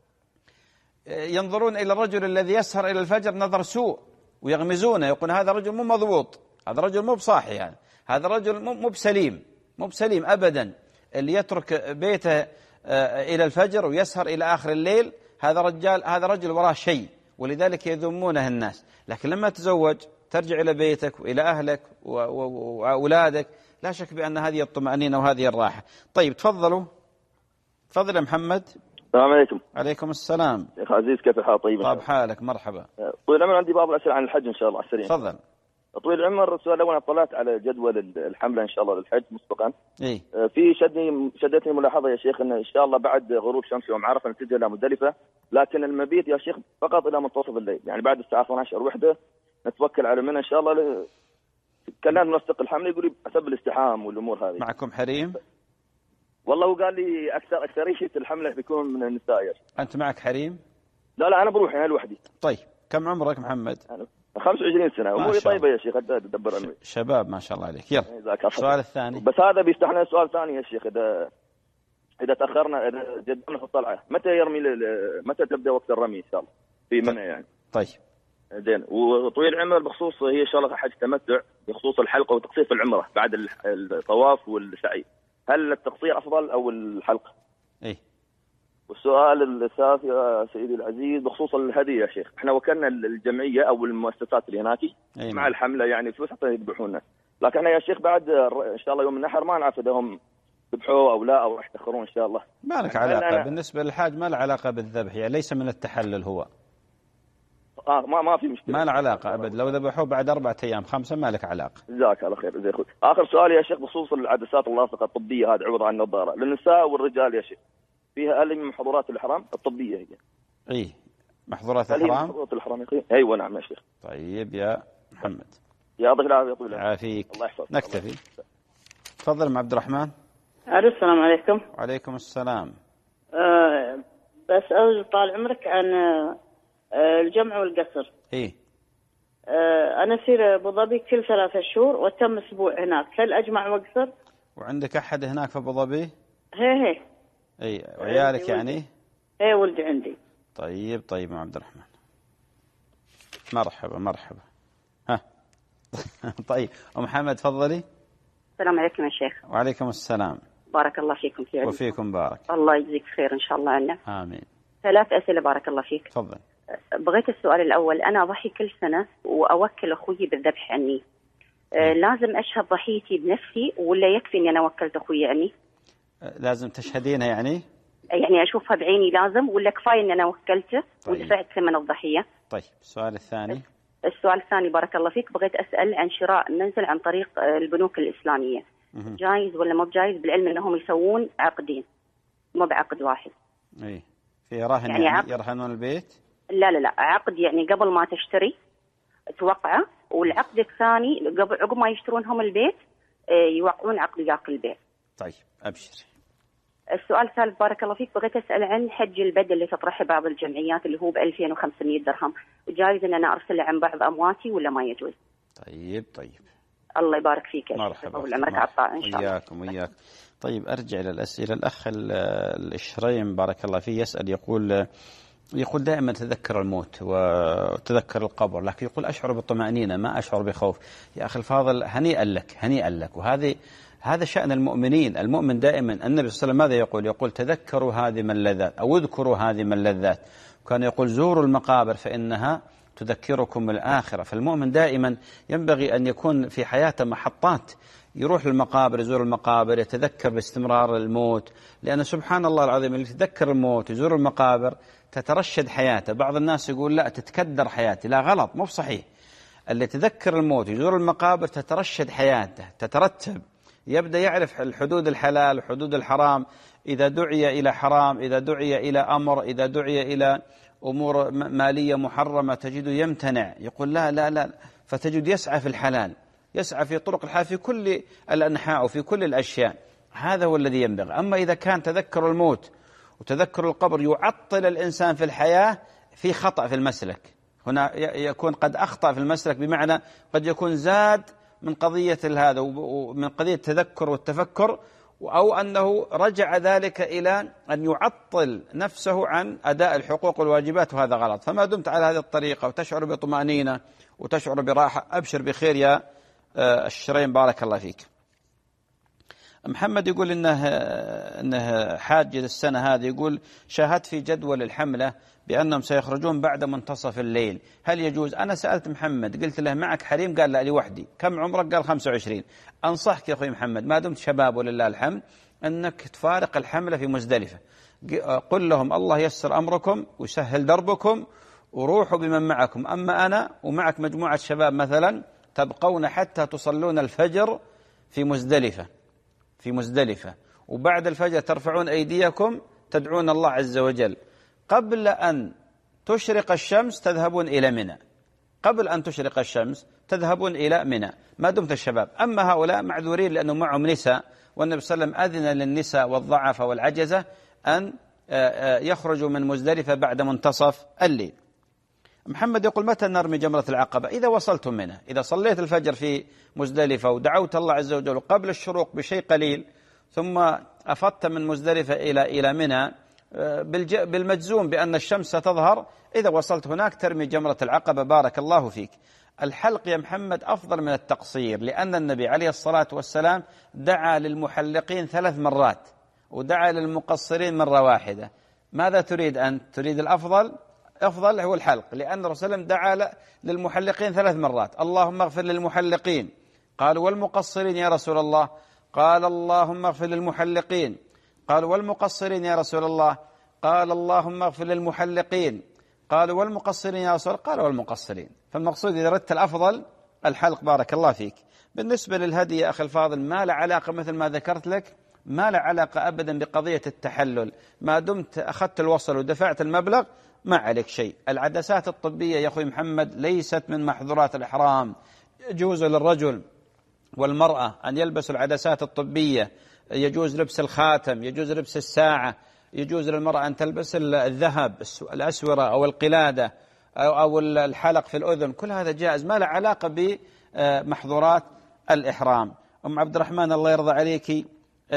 ينظرون إلى الرجل الذي يسهر إلى الفجر نظر سوء ويغمزونه، يقول هذا رجل مو مضبوط، هذا رجل مو بصاحي، يعني هذا رجل مو بسليم، مو بسليم أبدا. اللي يترك بيته إلى الفجر ويسهر إلى آخر الليل هذا رجال، هذا رجل وراه شيء، ولذلك يذمونه الناس. لكن لما تزوج ترجع إلى بيتك وإلى أهلك وأولادك، لا شك بأن هذه الطمأنينة وهذه الراحة. طيب تفضلوا. تفضل يا محمد. السلام عليكم. عليكم السلام. شيخ عزيز كيف الحال؟ طيب طاب حالك، مرحبا. طويل العمر عندي بعض الأسئلة عن الحج إن شاء الله على السريع. تفضل. طويل العمر السؤال الأول، اطلعت على جدول الحملة إن شاء الله للحج مسبقا. إيه؟ في شدني شدتني ملاحظة يا شيخ أن إن شاء الله بعد غروب شمس يوم عرفة نتجه إلى مزدلفة، لكن المبيت يا شيخ فقط إلى منتصف الليل، يعني بعد الساعة اثنتي عشرة وحدة نتوكل على منها إن شاء الله. ل... كلام منسق الحملة يقول حسب الاستحام والأمور هذه. معكم حريم؟ والله وقال لي أكثر أكثرية الحملة بيكون من النساء يا شيخ. أنت معك حريم؟ لا لا أنا بروح أنا لوحدي. طيب كم عمرك محمد؟ أنا خمسة وعشرين سنة، أموري طيبة يا شيخ أدبر أمري. شباب ما شاء الله عليك. يلا السؤال الثاني. بس هذا بيفتح لنا سؤال ثاني يا شيخ، إذا إذا تأخرنا إذا جدنا في الطلعة متى يرمي ل... متى تبدأ وقت الرمي إن شاء الله في منى يعني. طيب زين. وطويل العمر بخصوص هي إن شاء الله حج تمتع بخصوص الحلقة وتقصير في العمرة بعد الطواف والسعي، هل التقصير أفضل أو الحلقة؟ إيه. والسؤال الثالث يا سيدي العزيز بخصوص الهدية يا شيخ، احنا وكلنا الجمعية أو المؤسسات اللي هناك أيه مع الحملة يعني فلوس حتى يذبحونا، لكن احنا يا شيخ بعد إن شاء الله يوم النحر ما نعرف إذا هم ذبحوه أو لا أو راح يتأخرون إن شاء الله. ما لك علاقة أنا... بالنسبة للحاج ما له علاقة بالذبح، يعني ليس من التحلل هو. آه ما ما في مشكلة. ما له علاقة أبد، لو ذبحوه بعد أربعة أيام خمسة ما لك علاقة. جزاك الله خير. زي خذ. آخر سؤال يا شيخ بخصوص العدسات اللاصقة الطبية هذه عوض عن النظارة للنساء والرجال يا شيخ، فيها أقل من محظورات الإحرام الطبية هي. إيه محظورات الإحرام. محظورات الإحرام يا أخي. أيوة نعم يا شيخ. طيب يا محمد. يا الله العافية طويل عافيك. الله يحفظك. نكتفي. تفضل مع عبد الرحمن. السلام عليكم. وعليكم السلام. أه بس أرجو طال عمرك عن أه الجمع والقصر. إيه. أه أنا أسير أبو ظبي كل ثلاثة شهور وتم أسبوع هناك، هل أجمع وأقصر؟ وعندك أحد هناك في أبو ظبي؟ هي هي. اي وعيالك يعني؟ اي ولدي عندي. طيب طيب مع عبد الرحمن. مرحبا مرحبا. ها طيب ومحمد تفضلي. السلام عليكم يا شيخ. وعليكم السلام. بارك الله فيكم في علمكم. وفيكم بارك. الله يجزيك خير ان شاء الله عنا. امين. ثلاث اسئله بارك الله فيك. تفضل. بغيت السؤال الاول، انا اضحي كل سنه واوكل اخوي بالذبح عني، أه لازم اشهد ضحيتي بنفسي ولا يكفي اني انا وكلت اخوي عني؟ لازم تشهدينها يعني؟ يعني أشوفها بعيني لازم ولا كفاية أن أنا وكلته طيب. ودفعت ثمن الضحية؟ طيب السؤال الثاني. السؤال الثاني بارك الله فيك، بغيت أسأل عن شراء منزل عن طريق البنوك الإسلامية، مه. جايز ولا مو جايز، بالعلم أنهم يسوون عقدين مو بعقد واحد. إيه في رهن يعني, يعني يرهنون البيت؟ لا لا لا عقد يعني قبل ما تشتري توقعه، والعقد الثاني قبل عقب ما يشترون هم البيت يوقعون عقد وياك البيت. طيب أبشر. السؤال الثالث بارك الله فيك، بغيت أسأل عن حج البدل اللي تطرحه بعض الجمعيات اللي هو ب ألفين وخمسمائة درهم، وجايز أن أنا أرسله عن بعض أمواتي ولا ما يجوز؟ طيب طيب. الله يبارك فيك يا شيخ. طول عمرك عطاء إن شاء الله. وياكم وياك. طيب أرجع إلى الأسئلة. الأخ الشريم بارك الله فيه يسأل يقول يقول دائما تذكر الموت وتذكر القبر، لكن يقول أشعر بالطمأنينة ما أشعر بخوف. يا أخي الفاضل هنيئا لك هنيئا لك، وهذه هذا شأن المؤمنين. المؤمن دائما النبي صلى الله عليه وسلم ماذا يقول؟ يقول تذكروا هذه من اللذات أو اذكروا هذه من اللذات، وكان يقول زوروا المقابر فإنها تذكركم الآخرة. فالمؤمن دائما ينبغي أن يكون في حياته محطات يروح للمقابر، يزور المقابر، يتذكر باستمرار الموت، لأن سبحان الله العظيم اللي يتذكر الموت يزور المقابر تترشد حياته. بعض الناس يقول لا تتكدر حياتي، لا غلط، مو بصحيح. اللي يتذكر الموت يزور المقابر تترشد حياته، تترتب، يبدأ يعرف الحدود الحلال وحدود الحرام. إذا دعي إلى حرام، إذا دعي إلى أمر، إذا دعي إلى أمور مالية محرمة تجده يمتنع، يقول لا لا لا، فتجد يسعى في الحلال، يسعى في طرق الحياة في كل الأنحاء وفي كل الأشياء. هذا هو الذي ينبغي. أما إذا كان تذكر الموت وتذكر القبر يعطل الإنسان في الحياة، في خطأ في المسلك، هنا يكون قد أخطأ في المسلك، بمعنى قد يكون زاد من قضية هذا ومن قضية التذكر والتفكر، أو أنه رجع ذلك إلى أن يعطل نفسه عن أداء الحقوق والواجبات، وهذا غلط. فما دمت على هذه الطريقة وتشعر بطمأنينة وتشعر براحة، أبشر بخير يا الشرين، بارك الله فيك. محمد يقول إنه, إنه حاج السنة هذه، يقول شاهدت في جدول الحملة بأنهم سيخرجون بعد منتصف الليل، هل يجوز؟ أنا سألت محمد قلت له معك حريم؟ قال لا لوحدي. كم عمرك؟ قال خمسة وعشرين. أنصحك يا أخوي محمد ما دمت شباب ولله الحمد أنك تفارق الحملة في مزدلفة. قل لهم الله يسر أمركم ويسهل دربكم وروحوا بمن معكم، أما أنا ومعك مجموعة شباب مثلا تبقون حتى تصلون الفجر في مزدلفة في مزدلفة وبعد الفجر ترفعون أيديكم تدعون الله عز وجل. قبل أن تشرق الشمس تذهبون إلى منى، قبل أن تشرق الشمس تذهبون إلى منى ما دمت الشباب. أما هؤلاء معذورين لأنه معهم نساء، والنبي صلى الله عليه وسلم أذن للنساء والضعف والعجزة أن يخرجوا من مزدلفة بعد منتصف الليل. محمد يقول متى نرمي جمرة العقبة؟ إذا وصلتم منها، إذا صليت الفجر في مزدلفة ودعوت الله عز وجل قبل الشروق بشيء قليل ثم أفضت من مزدلفة إلى إلى منى بالمجزوم بأن الشمس ستظهر، إذا وصلت هناك ترمي جمرة العقبة. بارك الله فيك. الحلق يا محمد أفضل من التقصير، لأن النبي عليه الصلاة والسلام دعا للمحلقين ثلاث مرات ودعا للمقصرين مرة واحدة. ماذا تريد أنت؟ تريد الأفضل؟ أفضل هو الحلق، لأن الرسول صلى الله عليه وسلم دعا للمحلقين ثلاث مرات. اللهم اغفر للمحلقين. قالوا والمقصرين يا رسول الله؟ قال اللهم اغفر للمحلقين. قالوا والمقصرين يا رسول الله؟ قال اللهم اغفر للمحلقين. قالوا والمقصرين يا رسول الله؟ قال والمقصرين. فالمقصود إذا ردت الأفضل الحلق. بارك الله فيك. بالنسبة للهدي يا أخي الفاضل ما له علاقة مثل ما ذكرت لك، ما له علاقة أبدا بقضية التحلل. ما دمت أخذت الوصل ودفعت المبلغ ما عليك شيء. العدسات الطبية يا أخوي محمد ليست من محظورات الإحرام. يجوز للرجل والمرأة أن يلبسوا العدسات الطبية، يجوز لبس الخاتم، يجوز لبس الساعة، يجوز للمرأة أن تلبس الذهب، الأسورة أو القلادة أو الحلق في الأذن، كل هذا جائز، ما له علاقة بمحظورات الإحرام. أم عبد الرحمن الله يرضى عليك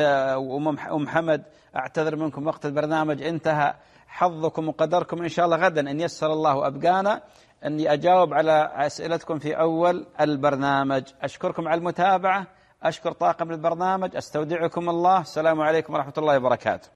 وأم محمد، أعتذر منكم وقت البرنامج انتهى، حظكم وقدركم إن شاء الله غدا إن يسر الله أبقانا أني أجاوب على أسئلتكم في أول البرنامج. أشكركم على المتابعة، أشكر طاقم البرنامج، أستودعكم الله، السلام عليكم ورحمة الله وبركاته.